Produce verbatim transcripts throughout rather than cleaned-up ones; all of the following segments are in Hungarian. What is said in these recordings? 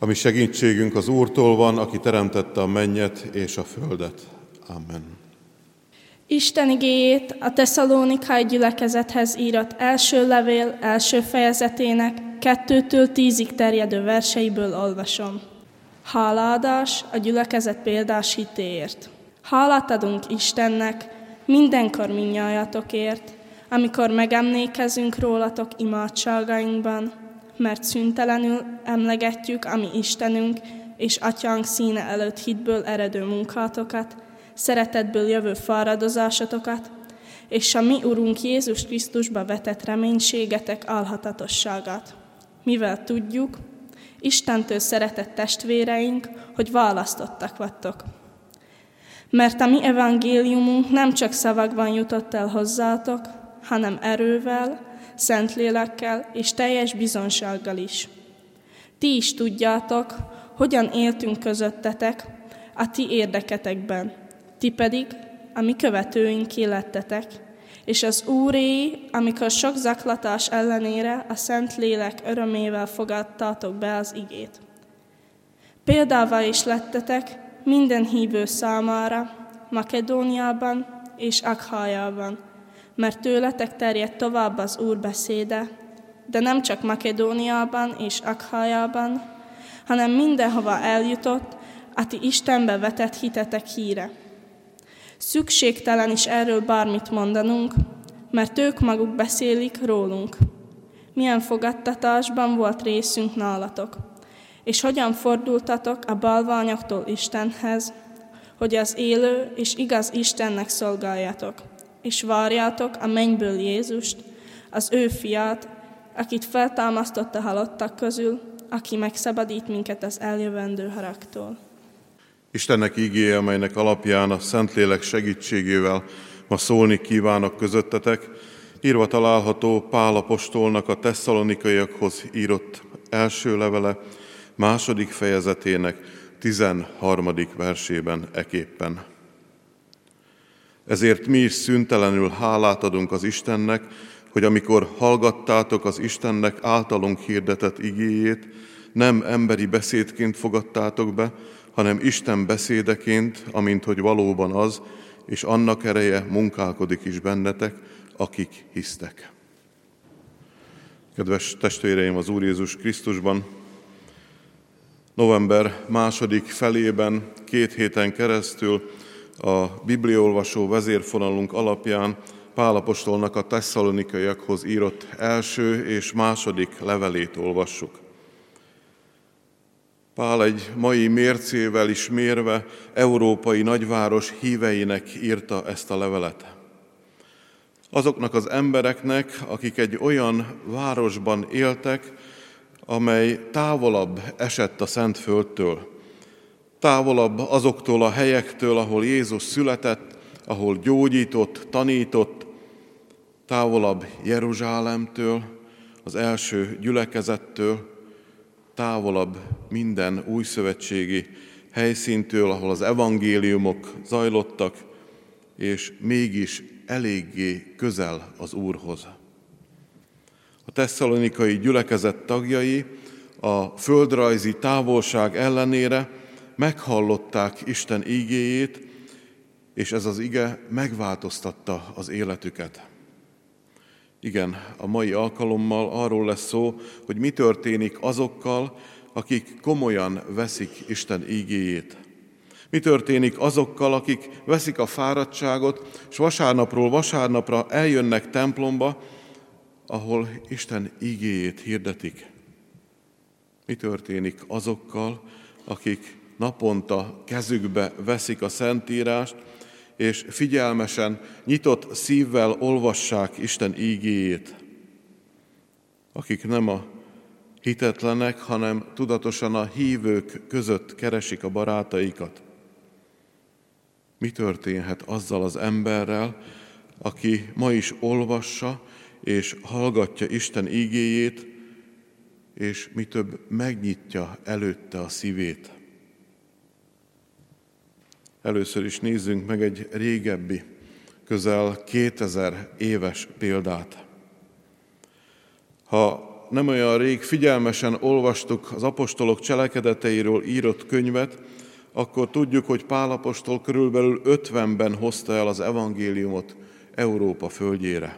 A mi segítségünk az Úrtól van, aki teremtette a mennyet és a földet. Amen. Isten igéjét a tesszalónikai gyülekezethez írott első levél első fejezetének kettőtől tízig terjedő verseiből olvasom. Hálaadás a gyülekezet példás hitéért. Hálát adunk Istennek mindenkor mindnyájatokért, amikor megemlékezünk rólatok imádságainkban, mert szüntelenül emlegetjük a mi Istenünk és Atyánk színe előtt hitből eredő munkátokat, szeretetből jövő fáradozásotokat, és a mi Urunk Jézus Krisztusba vetett reménységetek álhatatosságát. Mivel tudjuk, Istentől szeretett testvéreink, hogy választottak vagytok. Mert a mi evangéliumunk nem csak szavakban jutott el hozzátok, hanem erővel, Szentlélekkel és teljes bizonsággal is. Ti is tudjátok, hogyan éltünk közöttetek a ti érdeketekben, ti pedig a mi követőinké lettetek, és az Úré, amikor sok zaklatás ellenére a Szentlélek örömével fogadtátok be az igét. Példával is lettetek minden hívő számára, Makedóniában és Akhájában, mert tőletek terjedt tovább az Úr beszéde, de nem csak Makedóniában és Akhájában, hanem mindenhova eljutott a ti Istenbe vetett hitetek híre. Szükségtelen is erről bármit mondanunk, mert ők maguk beszélik rólunk. Milyen fogadtatásban volt részünk nálatok, és hogyan fordultatok a balványoktól Istenhez, hogy az élő és igaz Istennek szolgáljatok, és várjátok a mennyből Jézust, az ő fiát, akit feltámasztott a halottak közül, aki megszabadít minket az eljövendő haragtól. Istennek ígéje, amelynek alapján a Szentlélek segítségével ma szólni kívánok közöttetek, írva található Pál apostolnak a tesszalonikaiakhoz írott első levele, második fejezetének tizenharmadik versében eképpen. Ezért mi is szüntelenül hálát adunk az Istennek, hogy amikor hallgattátok az Istennek általunk hirdetett igéjét, nem emberi beszédként fogadtátok be, hanem Isten beszédeként, amint hogy valóban az, és annak ereje munkálkodik is bennetek, akik hisztek. Kedves testvéreim az Úr Jézus Krisztusban, november második felében, két héten keresztül a bibliaolvasó vezérfonalunk alapján Pál apostolnak a tesszalonikaiakhoz írott első és második levelét olvassuk. Pál egy mai mércével is mérve európai nagyváros híveinek írta ezt a levelet. Azoknak az embereknek, akik egy olyan városban éltek, amely távolabb esett a Szentföldtől, távolabb azoktól a helyektől, ahol Jézus született, ahol gyógyított, tanított, távolabb Jeruzsálemtől, az első gyülekezettől, távolabb minden újszövetségi helyszíntől, ahol az evangéliumok zajlottak, és mégis eléggé közel az Úrhoz. A tesszalonikai gyülekezet tagjai a földrajzi távolság ellenére meghallották Isten ígéjét, és ez az ige megváltoztatta az életüket. Igen, a mai alkalommal arról lesz szó, hogy mi történik azokkal, akik komolyan veszik Isten ígéjét. Mi történik azokkal, akik veszik a fáradtságot, és vasárnapról vasárnapra eljönnek templomba, ahol Isten ígéjét hirdetik. Mi történik azokkal, akik naponta kezükbe veszik a Szentírást, és figyelmesen, nyitott szívvel olvassák Isten ígéjét, akik nem a hitetlenek, hanem tudatosan a hívők között keresik a barátaikat. Mi történhet azzal az emberrel, aki ma is olvassa és hallgatja Isten ígéjét, és mi több megnyitja előtte a szívét? Először is nézzünk meg egy régebbi, közel kétezer éves példát. Ha Ha nem olyan rég figyelmesen olvastuk az apostolok cselekedeteiről írott könyvet, akkor tudjuk, hogy Pál apostol körülbelül ötvenben hozta el az evangéliumot Európa földjére.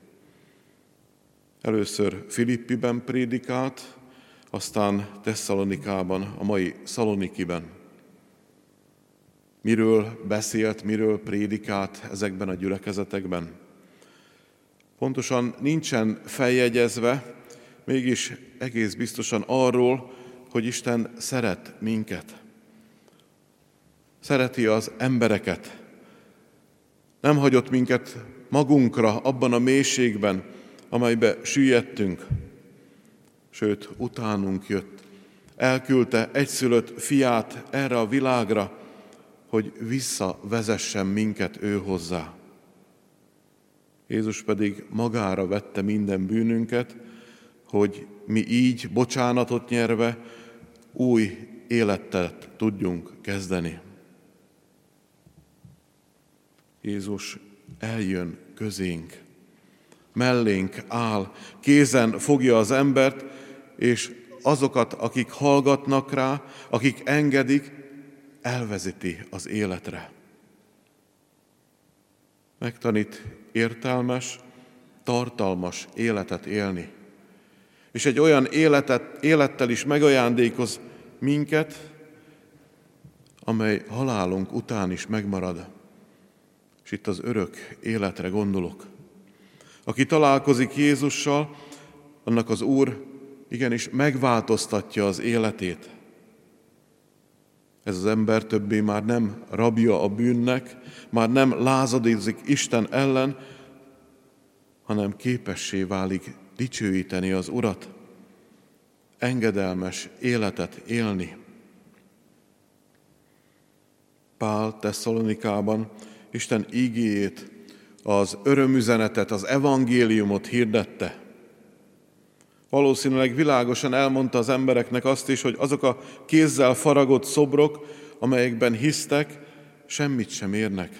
Először Filippiben prédikált, aztán Tesszalonikában, a mai Szalonikiben. Miről beszélt, miről prédikált ezekben a gyülekezetekben? Pontosan nincsen feljegyezve, mégis egész biztosan arról, hogy Isten szeret minket. Szereti az embereket. Nem hagyott minket magunkra abban a mélységben, amelybe süllyedtünk. Sőt, utánunk jött. Elküldte egyszülött fiát erre a világra, hogy visszavezessen minket ő hozzá. Jézus pedig magára vette minden bűnünket, hogy mi így, bocsánatot nyerve, új életet tudjunk kezdeni. Jézus eljön közénk, mellénk áll, kézen fogja az embert, és azokat, akik hallgatnak rá, akik engedik, elvezeti az életre. Megtanít értelmes, tartalmas életet élni. És egy olyan életet, élettel is megajándékoz minket, amely halálunk után is megmarad. És itt az örök életre gondolok. Aki találkozik Jézussal, annak az Úr igenis megváltoztatja az életét. Ez az ember többé már nem rabja a bűnnek, már nem lázadozik Isten ellen, hanem képessé válik dicsőíteni az Urat, engedelmes életet élni. Pál Tesszalonikában Isten ígéjét, az örömüzenetet, az evangéliumot hirdette. Valószínűleg világosan elmondta az embereknek azt is, hogy azok a kézzel faragott szobrok, amelyekben hisztek, semmit sem érnek.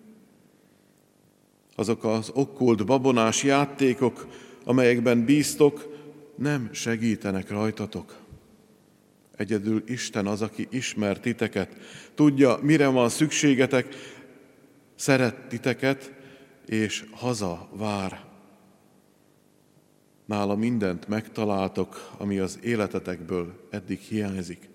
Azok az okkult babonás játékok, amelyekben bíztok, nem segítenek rajtatok. Egyedül Isten az, aki ismer titeket, tudja, mire van szükségetek, szeret titeket, és haza vár. Nála mindent megtaláltok, ami az életetekből eddig hiányzik.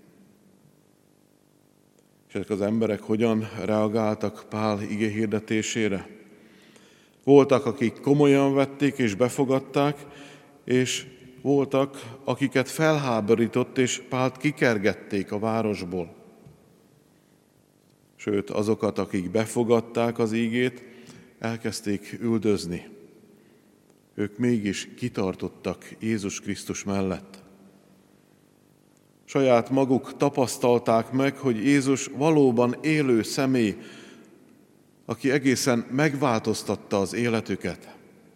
És ezek az emberek hogyan reagáltak Pál ige hirdetésére? Voltak, akik komolyan vették és befogadták, és voltak, akiket felháborított, és Pált kikergették a városból. Sőt, azokat, akik befogadták az ígét, elkezdték üldözni. Ők mégis kitartottak Jézus Krisztus mellett. Saját maguk tapasztalták meg, hogy Jézus valóban élő személy, aki egészen megváltoztatta az életüket.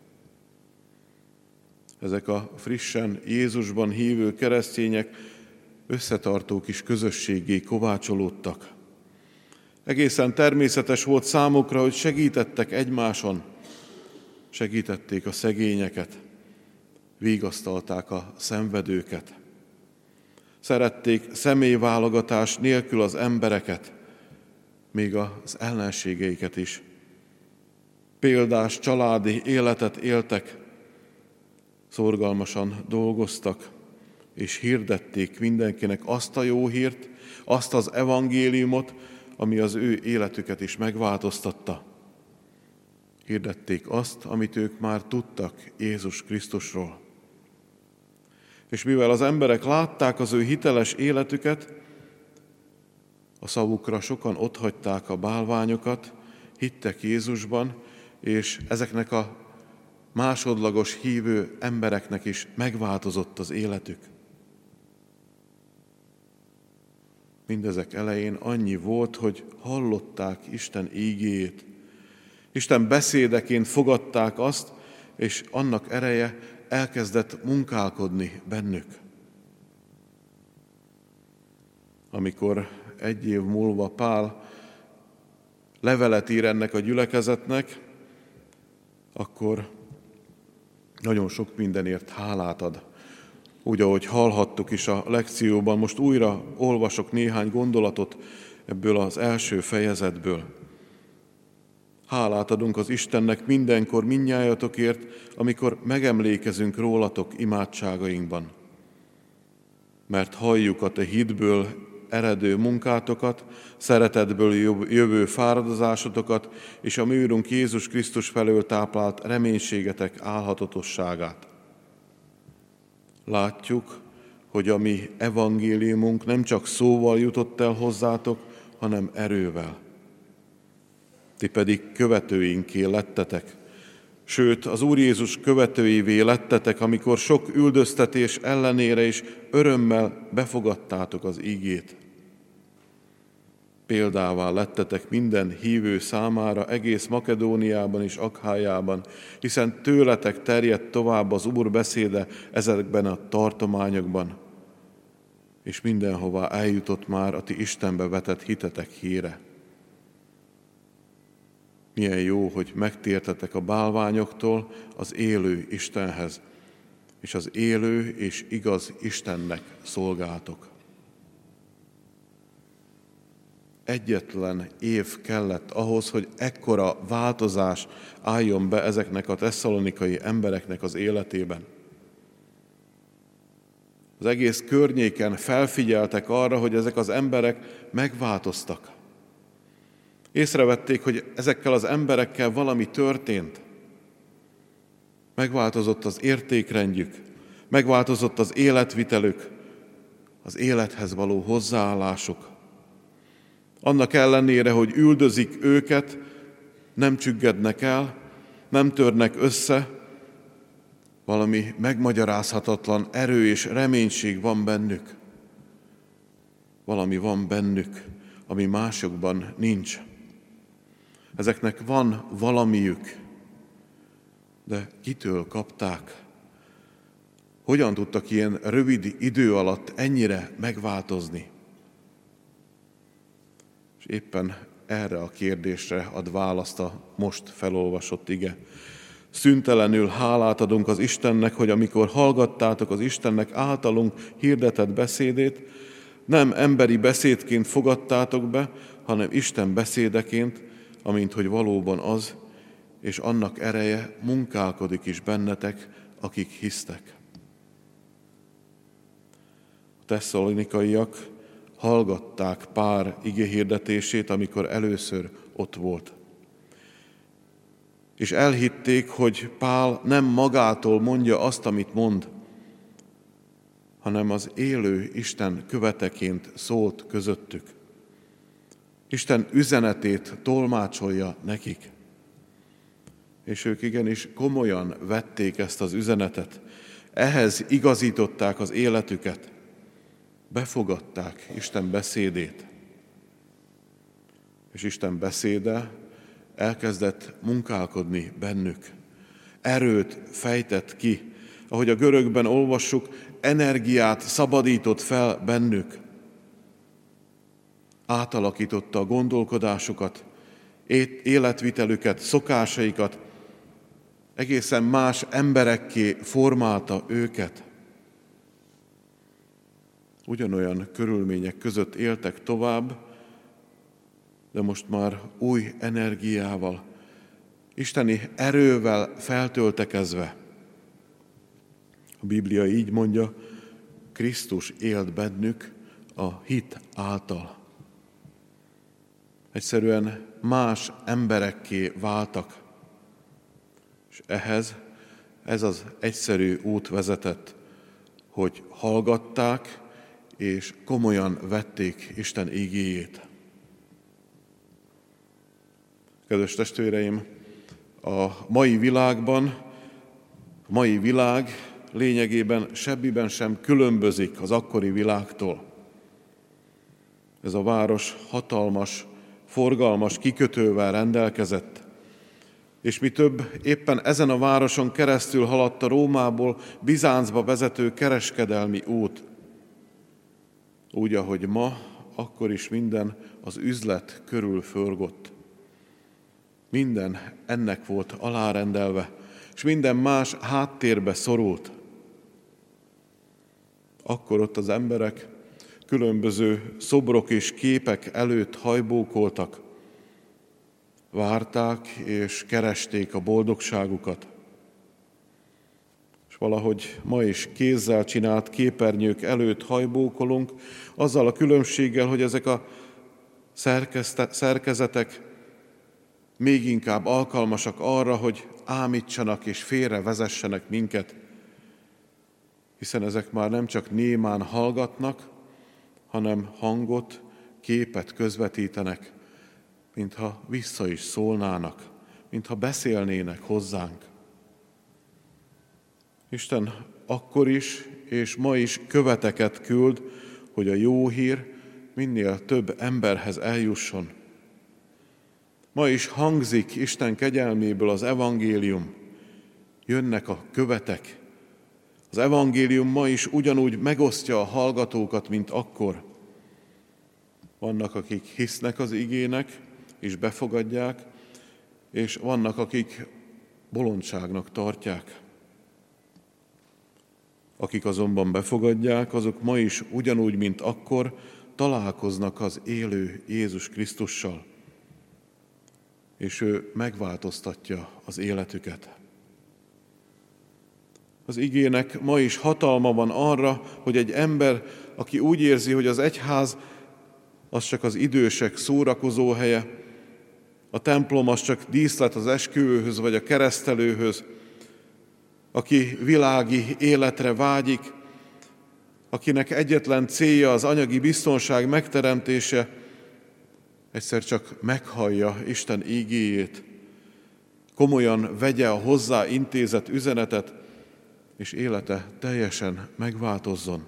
Ezek a frissen Jézusban hívő keresztények összetartó kis közösséggé kovácsolódtak. Egészen természetes volt számukra, hogy segítettek egymáson, segítették a szegényeket, vigasztalták a szenvedőket. Szerették személyválogatás nélkül az embereket, még az ellenségeiket is. Példás családi életet éltek, szorgalmasan dolgoztak, és hirdették mindenkinek azt a jó hírt, azt az evangéliumot, ami az ő életüket is megváltoztatta. Hirdették azt, amit ők már tudtak Jézus Krisztusról. És mivel az emberek látták az ő hiteles életüket, a szavukra sokan otthagyták a bálványokat, hittek Jézusban, és ezeknek a másodlagos hívő embereknek is megváltozott az életük. Mindezek elején annyi volt, hogy hallották Isten ígéjét. Isten beszédeként fogadták azt, és annak ereje elkezdett munkálkodni bennük. Amikor egy év múlva Pál levelet ír ennek a gyülekezetnek, akkor nagyon sok mindenért hálát ad. Úgy, ahogy hallhattuk is a lekcióban, most újra olvasok néhány gondolatot ebből az első fejezetből. Hálát adunk az Istennek mindenkor mindnyájatokért, amikor megemlékezünk rólatok imádságainkban. Mert halljuk a te hitből eredő munkátokat, szeretetből jövő fáradozásotokat, és a mi Úrunk Jézus Krisztus felől táplált reménységetek álhatatosságát. Látjuk, hogy a mi evangéliumunk nem csak szóval jutott el hozzátok, hanem erővel. Ti pedig követőinké lettetek, sőt, az Úr Jézus követőivé lettetek, amikor sok üldöztetés ellenére is örömmel befogadtátok az ígét. Példává lettetek minden hívő számára egész Makedóniában és Akhájában, hiszen tőletek terjedt tovább az Úr beszéde ezekben a tartományokban, és mindenhová eljutott már a ti Istenbe vetett hitetek híre. Milyen jó, hogy megtértetek a bálványoktól az élő Istenhez, és az élő és igaz Istennek szolgáltok. Egyetlen év kellett ahhoz, hogy ekkora változás álljon be ezeknek a tesszalonikai embereknek az életében. Az egész környéken felfigyeltek arra, hogy ezek az emberek megváltoztak. Észrevették, hogy ezekkel az emberekkel valami történt. Megváltozott az értékrendjük, megváltozott az életvitelük, az élethez való hozzáállásuk. Annak ellenére, hogy üldözik őket, nem csüggednek el, nem törnek össze, valami megmagyarázhatatlan erő és reménység van bennük. Valami van bennük, ami másokban nincs. Ezeknek van valamiük, de kitől kapták? Hogyan tudtak ilyen rövid idő alatt ennyire megváltozni? És éppen erre a kérdésre ad választ a most felolvasott ige. Szüntelenül hálát adunk az Istennek, hogy amikor hallgattátok az Istennek általunk hirdetett beszédét, nem emberi beszédként fogadtátok be, hanem Isten beszédeként, amint hogy valóban az, és annak ereje munkálkodik is bennetek, akik hisztek. A tesszalonikaiak hallgatták Pál igehirdetését, amikor először ott volt. És elhitték, hogy Pál nem magától mondja azt, amit mond, hanem az élő Isten követeként szólt közöttük. Isten üzenetét tolmácsolja nekik. És ők igenis komolyan vették ezt az üzenetet. Ehhez igazították az életüket. Befogadták Isten beszédét. És Isten beszéde elkezdett munkálkodni bennük. Erőt fejtett ki. Ahogy a görögben olvassuk, energiát szabadított fel bennük. Átalakította a gondolkodásukat, életvitelüket, szokásaikat, egészen más emberekké formálta őket. Ugyanolyan körülmények között éltek tovább, de most már új energiával, isteni erővel feltöltekezve. A Biblia így mondja, Krisztus élt bennük a hit által. Egyszerűen más emberekké váltak, és ehhez ez az egyszerű út vezetett, hogy hallgatták és komolyan vették Isten ígéjét. Kedves testvéreim, a mai világban, a mai világ lényegében semmiben sem különbözik az akkori világtól. Ez a város hatalmas, forgalmas kikötővel rendelkezett, és mi több, éppen ezen a városon keresztül haladt a Rómából Bizáncba vezető kereskedelmi út. Úgy, ahogy ma, akkor is minden az üzlet körül forgott. Minden ennek volt alárendelve, és minden más háttérbe szorult. Akkor ott az emberek különböző szobrok és képek előtt hajbókoltak, várták és keresték a boldogságukat. És valahogy ma is kézzel csinált képernyők előtt hajbókolunk, azzal a különbséggel, hogy ezek a szerkezetek még inkább alkalmasak arra, hogy ámítsanak és félrevezessenek minket, hiszen ezek már nem csak némán hallgatnak, hanem hangot, képet közvetítenek, mintha vissza is szólnának, mintha beszélnének hozzánk. Isten akkor is és ma is követeket küld, hogy a jó hír minél több emberhez eljusson. Ma is hangzik Isten kegyelméből az evangélium, jönnek a követek. Az evangélium ma is ugyanúgy megosztja a hallgatókat, mint akkor. Vannak, akik hisznek az igének, és befogadják, és vannak, akik bolondságnak tartják. Akik azonban befogadják, azok ma is ugyanúgy, mint akkor, találkoznak az élő Jézus Krisztussal, és ő megváltoztatja az életüket. Az igének ma is hatalma van arra, hogy egy ember, aki úgy érzi, hogy az egyház az csak az idősek szórakozó helye, a templom az csak díszlet az esküvőhöz vagy a keresztelőhöz, aki világi életre vágyik, akinek egyetlen célja az anyagi biztonság megteremtése, egyszer csak meghallja Isten ígéjét, komolyan vegye a hozzá intézett üzenetet, és élete teljesen megváltozzon.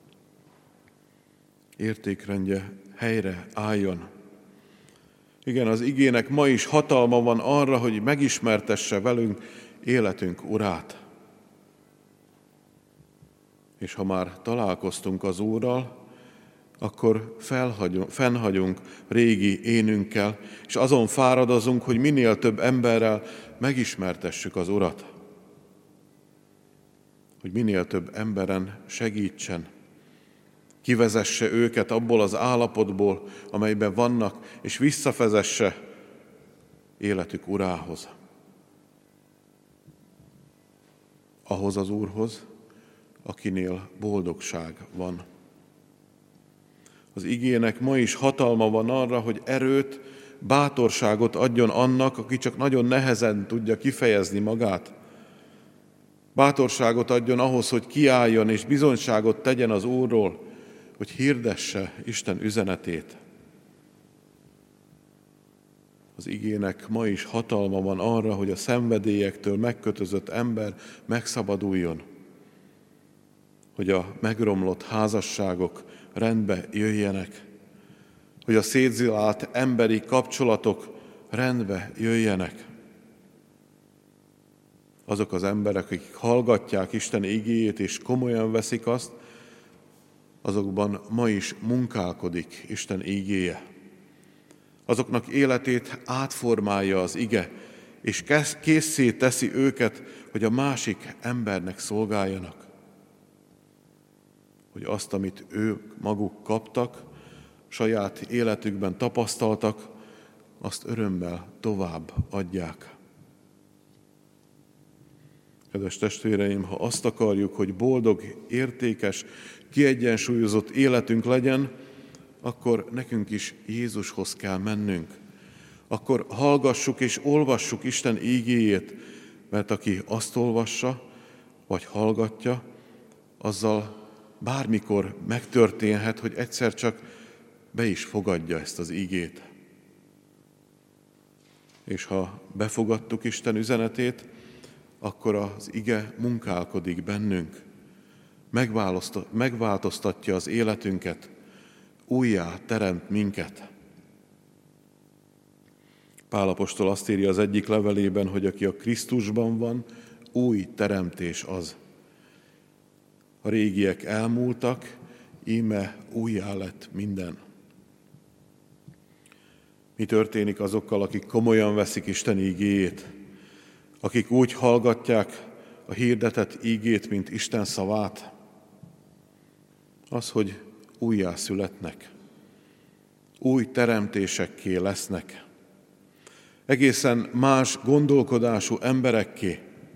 Értékrendje helyre álljon. Igen, az igének ma is hatalma van arra, hogy megismertesse velünk életünk Urát. És ha már találkoztunk az Úrral, akkor fennhagyunk régi énünkkel, és azon fáradozunk, hogy minél több emberrel megismertessük az Urat. Hogy minél több emberen segítsen, kivezesse őket abból az állapotból, amelyben vannak, és visszafezesse életük Urához. Ahhoz az Úrhoz, akinél boldogság van. Az igének ma is hatalma van arra, hogy erőt, bátorságot adjon annak, aki csak nagyon nehezen tudja kifejezni magát. Bátorságot adjon ahhoz, hogy kiálljon és bizonyságot tegyen az Úrról, hogy hirdesse Isten üzenetét. Az igének ma is hatalma van arra, hogy a szenvedélyektől megkötözött ember megszabaduljon, hogy a megromlott házasságok rendbe jöjjenek, hogy a szétzilált emberi kapcsolatok rendbe jöjjenek. Azok az emberek, akik hallgatják Isten igéjét és komolyan veszik azt, azokban ma is munkálkodik Isten igéje. Azoknak életét átformálja az ige, és késszé teszi őket, hogy a másik embernek szolgáljanak. Hogy azt, amit ők maguk kaptak, saját életükben tapasztaltak, azt örömmel tovább adják. Kedves testvéreim, ha azt akarjuk, hogy boldog, értékes, kiegyensúlyozott életünk legyen, akkor nekünk is Jézushoz kell mennünk. Akkor hallgassuk és olvassuk Isten ígéjét, mert aki azt olvassa, vagy hallgatja, azzal bármikor megtörténhet, hogy egyszer csak be is fogadja ezt az ígét. És ha befogadtuk Isten üzenetét, akkor az ige munkálkodik bennünk, megváltoztatja az életünket, újjá teremt minket. Pál apostol azt írja az egyik levelében, hogy aki a Krisztusban van, új teremtés az. A régiek elmúltak, íme újjá lett minden. Mi történik azokkal, akik komolyan veszik Isten ígéjét, akik úgy hallgatják a hirdetett ígét, mint Isten szavát? Az, hogy újjászületnek, új teremtésekké lesznek, egészen más gondolkodású emberekké,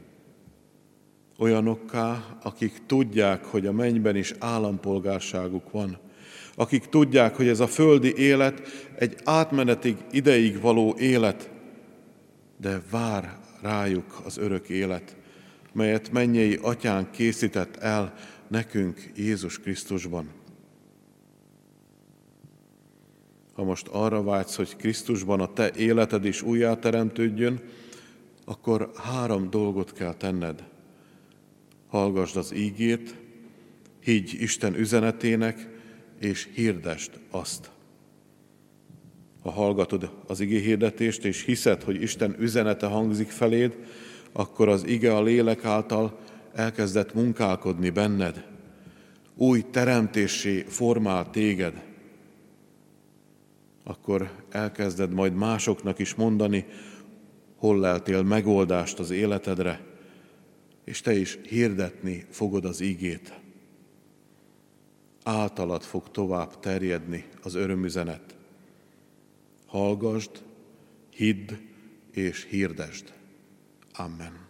olyanokká, akik tudják, hogy a mennyben is állampolgárságuk van, akik tudják, hogy ez a földi élet egy átmenetig ideig való élet, de vár rájuk az örök élet, melyet mennyei Atyánk készített el nekünk Jézus Krisztusban. Ha most arra vágysz, hogy Krisztusban a te életed is újjáteremtődjön, akkor három dolgot kell tenned. Hallgasd az ígét, higgy Isten üzenetének, és hirdesd azt. Ha hallgatod az igéhirdetést, és hiszed, hogy Isten üzenete hangzik feléd, akkor az ige a lélek által elkezdett munkálkodni benned. Új teremtéssé formál téged. Akkor elkezded majd másoknak is mondani, hol leltél megoldást az életedre, és te is hirdetni fogod az ígét. Általad fog tovább terjedni az örömüzenet. Hallgasd, hidd és hirdesd. Amen.